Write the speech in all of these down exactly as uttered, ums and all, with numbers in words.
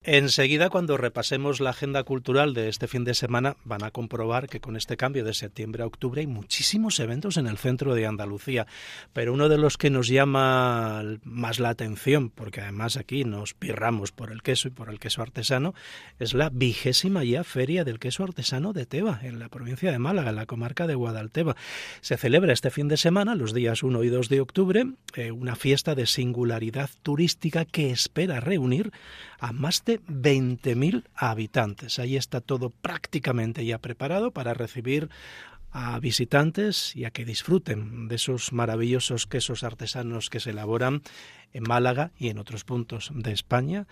Enseguida, cuando repasemos la agenda cultural de este fin de semana, van a comprobar que con este cambio de septiembre a octubre hay muchísimos eventos en el centro de Andalucía, pero uno de los que nos llama más la atención, porque además aquí nos pirramos por el queso y por el queso artesano, es la vigésima ya Feria del Queso Artesano de Teba, en la provincia de Málaga, en la comarca de Guadalteba. Se celebra este fin de semana, los días uno y dos de octubre, eh, una fiesta de singularidad turística que espera reunir a más de veinte mil habitantes. Ahí está todo prácticamente ya preparado para recibir a visitantes y a que disfruten de esos maravillosos quesos artesanos que se elaboran en Málaga y en otros puntos de España.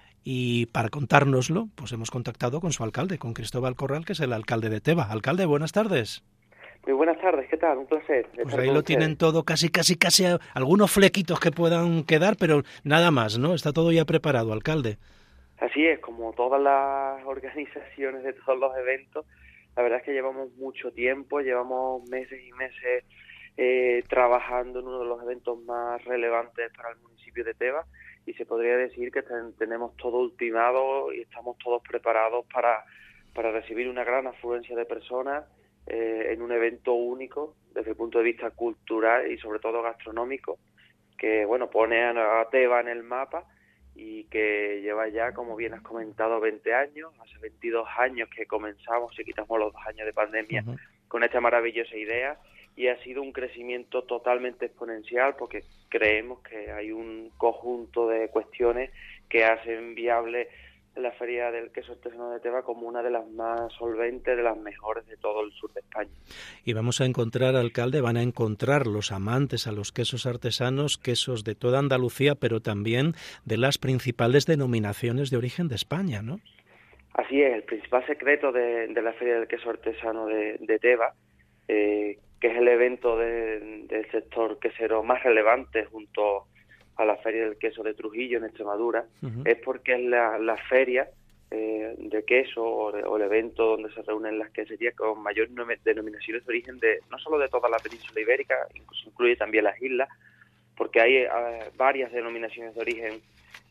Y para contárnoslo, pues hemos contactado con su alcalde, con Cristóbal Corral, que es el alcalde de Teba. Alcalde, buenas tardes. Muy buenas tardes, ¿qué tal? Un placer. Pues ahí lo tienen todo, casi, casi, casi, algunos flequitos que puedan quedar, pero nada más, ¿no? Está todo ya preparado, alcalde. Así es, como todas las organizaciones de todos los eventos, la verdad es que llevamos mucho tiempo, llevamos meses y meses eh, trabajando en uno de los eventos más relevantes para el municipio de Teba, y se podría decir que ten, tenemos todo ultimado y estamos todos preparados para, para recibir una gran afluencia de personas eh, en un evento único desde el punto de vista cultural y sobre todo gastronómico, que bueno pone a Teba en el mapa y que lleva ya, como bien has comentado, veinte años, hace veintidós años que comenzamos, si quitamos los dos años de pandemia, uh-huh. con esta maravillosa idea, y ha sido un crecimiento totalmente exponencial porque creemos que hay un conjunto de cuestiones que hacen viable la Feria del Queso Artesano de Teba como una de las más solventes, de las mejores de todo el sur de España. Y vamos a encontrar, alcalde, van a encontrar los amantes a los quesos artesanos, quesos de toda Andalucía, pero también de las principales denominaciones de origen de España, ¿no? Así es, el principal secreto de, de la Feria del Queso Artesano de, de Teba, eh, que es el evento de, del sector quesero más relevante junto a la Feria del Queso de Trujillo, en Extremadura, uh-huh. es porque es la, la feria eh, de queso o, de, o el evento donde se reúnen las queserías con mayor denominaciones de origen de no solo de toda la península ibérica, incluso incluye también las islas, porque hay uh, varias denominaciones de origen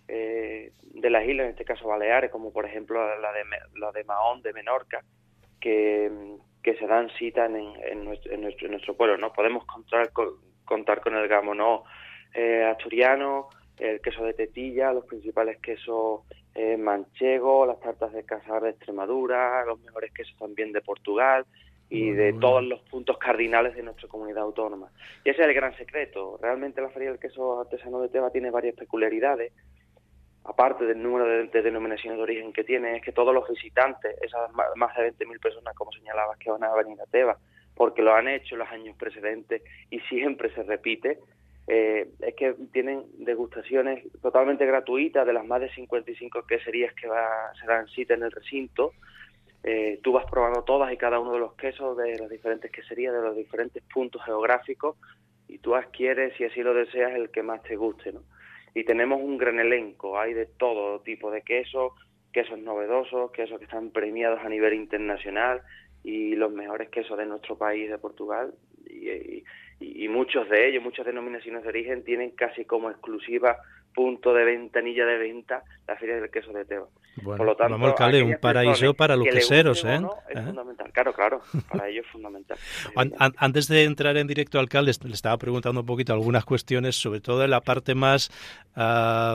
eh, de las islas, en este caso Baleares, como por ejemplo la de, la de Mahón, de Menorca, que, que se dan cita en, en, nuestro, en, nuestro, en nuestro pueblo, ¿no? Podemos contar con, contar con el gamonó Eh, asturiano, el queso de tetilla, los principales quesos eh, manchego, las tartas de Casar de Extremadura, los mejores quesos también de Portugal y de bueno. todos los puntos cardinales de nuestra comunidad autónoma. Y ese es el gran secreto. Realmente la Feria del Queso Artesano de Teba tiene varias peculiaridades. Aparte del número de, de denominaciones de origen que tiene, es que todos los visitantes, esas más de veinte mil personas, como señalabas, que van a venir a Teba, porque lo han hecho en los años precedentes y siempre se repite, Eh, es que tienen degustaciones totalmente gratuitas de las más de cincuenta y cinco queserías que va, se dan cita en el recinto. Eh, tú vas probando todas y cada uno de los quesos de las diferentes queserías, de los diferentes puntos geográficos, y tú adquieres, si así lo deseas, el que más te guste, ¿no? Y tenemos un gran elenco, hay de todo tipo de quesos, quesos novedosos, quesos que están premiados a nivel internacional, y los mejores quesos de nuestro país, de Portugal, y, y y muchos de ellos, muchas denominaciones de origen, tienen casi como exclusiva punto de ventanilla de venta la Feria del Queso de Teba. Bueno, por lo tanto, vamos, alcalde, un paraíso para los queseros, ¿eh? No, es ¿eh? fundamental, claro, claro, para ellos es fundamental. An- an- antes de entrar en directo, alcalde, le estaba preguntando un poquito algunas cuestiones, sobre todo en la parte más, uh,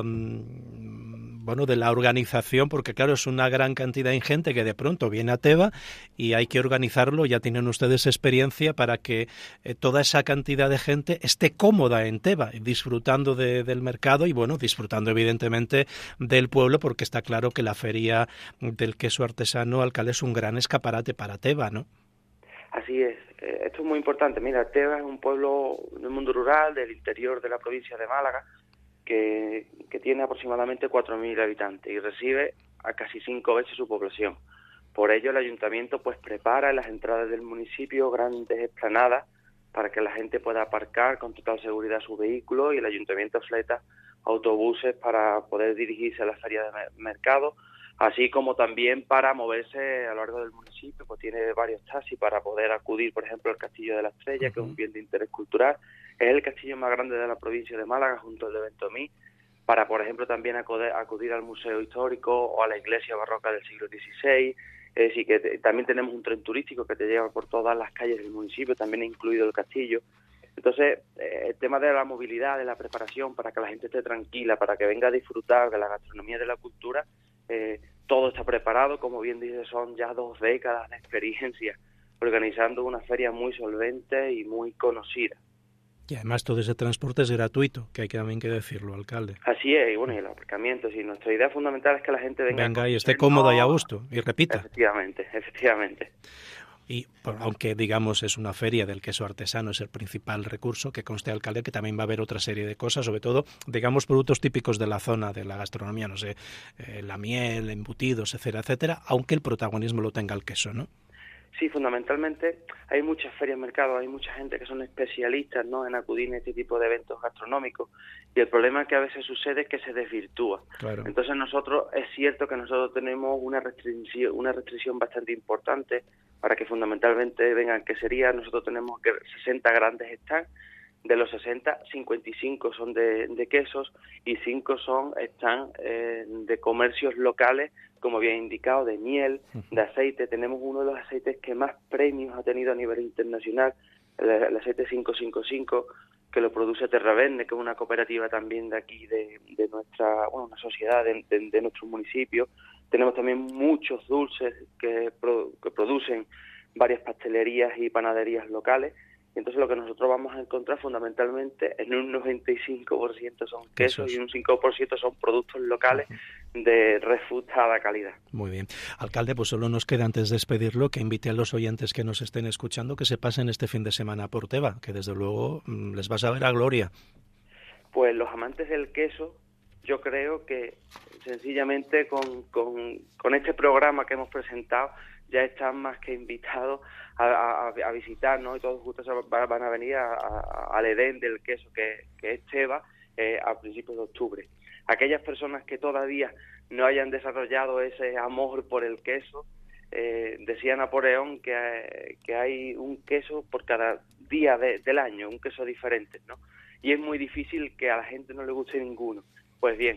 bueno, de la organización, porque claro, es una gran cantidad de gente que de pronto viene a Teba y hay que organizarlo, ya tienen ustedes experiencia para que eh, toda esa cantidad de gente esté cómoda en Teba, disfrutando de, del mercado y, bueno, disfrutando evidentemente del pueblo, porque está claro que la Feria del Queso Artesano, alcalde, es un gran escaparate para Teba, ¿no? Así es, eh, esto es muy importante. Mira, Teba es un pueblo del mundo rural, del interior de la provincia de Málaga, que, que tiene aproximadamente cuatro mil habitantes y recibe a casi cinco veces su población. Por ello, el ayuntamiento pues prepara en las entradas del municipio grandes explanadas para que la gente pueda aparcar con total seguridad su vehículo, y el ayuntamiento fleta autobuses para poder dirigirse a la feria de mercado, así como también para moverse a lo largo del municipio, pues tiene varios taxis para poder acudir, por ejemplo, al Castillo de la Estrella, uh-huh. que es un bien de interés cultural. Es el castillo más grande de la provincia de Málaga, junto al de Ventomí, para, por ejemplo, también acudir, acudir al Museo Histórico o a la iglesia barroca del siglo dieciséis. Es decir, que te, también tenemos un tren turístico que te lleva por todas las calles del municipio, también incluido el castillo. Entonces, eh, el tema de la movilidad, de la preparación, para que la gente esté tranquila, para que venga a disfrutar de la gastronomía y de la cultura, eh, todo está preparado. Como bien dice, son ya dos décadas de experiencia organizando una feria muy solvente y muy conocida. Y además todo ese transporte es gratuito, que hay que también que decirlo, alcalde. Así es, y bueno, y el aparcamiento, sí, nuestra idea fundamental es que la gente venga, venga y esté cómoda y a gusto, y repita. Efectivamente, efectivamente. Y aunque, digamos, es una feria del queso artesano, es el principal recurso, que conste, alcalde, que también va a haber otra serie de cosas, sobre todo, digamos, productos típicos de la zona de la gastronomía, no sé, eh, la miel, embutidos, etcétera, etcétera, aunque el protagonismo lo tenga el queso, ¿no? Sí, fundamentalmente hay muchas ferias mercados, hay mucha gente que son especialistas, ¿no?, en acudir a este tipo de eventos gastronómicos, y el problema que a veces sucede es que se desvirtúa. Claro. Entonces nosotros, es cierto que nosotros tenemos una restricción, una restricción bastante importante para que fundamentalmente vengan queserías. Nosotros tenemos que sesenta grandes stands. De los sesenta, cincuenta y cinco son de, de quesos y cinco son están eh, de comercios locales, como había indicado, de miel, de aceite. Tenemos uno de los aceites que más premios ha tenido a nivel internacional, el, el aceite quinientos cincuenta y cinco, que lo produce Terravenne, que es una cooperativa también de aquí, de, de nuestra, bueno, una sociedad de, de, de nuestro municipio. Tenemos también muchos dulces que, pro, que producen varias pastelerías y panaderías locales. Entonces lo que nosotros vamos a encontrar fundamentalmente en un noventa y cinco por ciento son quesos y un cinco por ciento son productos locales de refutada calidad. Muy bien. Alcalde, pues solo nos queda, antes de despedirlo, que invite a los oyentes que nos estén escuchando que se pasen este fin de semana por Teba, que desde luego les vas a ver a gloria. Pues los amantes del queso, yo creo que sencillamente con, con, con este programa que hemos presentado ya están más que invitados a, a, a visitar, ¿no? Y todos justos van a venir a, a, al Edén del queso, que, que es Teba, eh, a principios de octubre. Aquellas personas que todavía no hayan desarrollado ese amor por el queso, eh, decía Napoleón que, que hay un queso por cada día de, del año, un queso diferente, ¿no? Y es muy difícil que a la gente no le guste ninguno. Pues bien,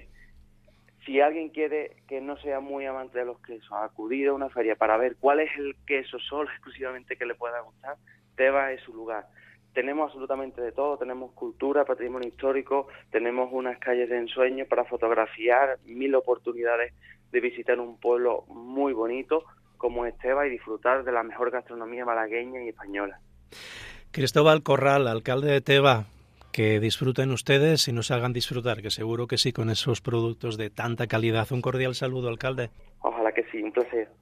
si alguien quiere que no sea muy amante de los quesos, acudir a una feria para ver cuál es el queso solo exclusivamente que le pueda gustar, Teba es su lugar. Tenemos absolutamente de todo, tenemos cultura, patrimonio histórico, tenemos unas calles de ensueño para fotografiar, mil oportunidades de visitar un pueblo muy bonito como es Teba y disfrutar de la mejor gastronomía malagueña y española. Cristóbal Corral, alcalde de Teba, que disfruten ustedes y nos hagan disfrutar, que seguro que sí, con esos productos de tanta calidad. Un cordial saludo, alcalde. Ojalá que sí, un placer.